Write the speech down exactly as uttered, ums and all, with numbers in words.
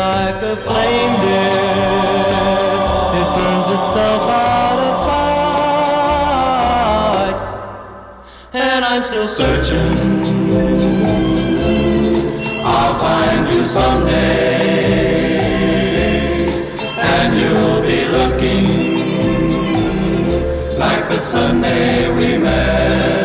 like a flame, dear. It burns itself out of sight, and I'm still searching. I'll find you someday, and you'll be looking like the Sunday we met.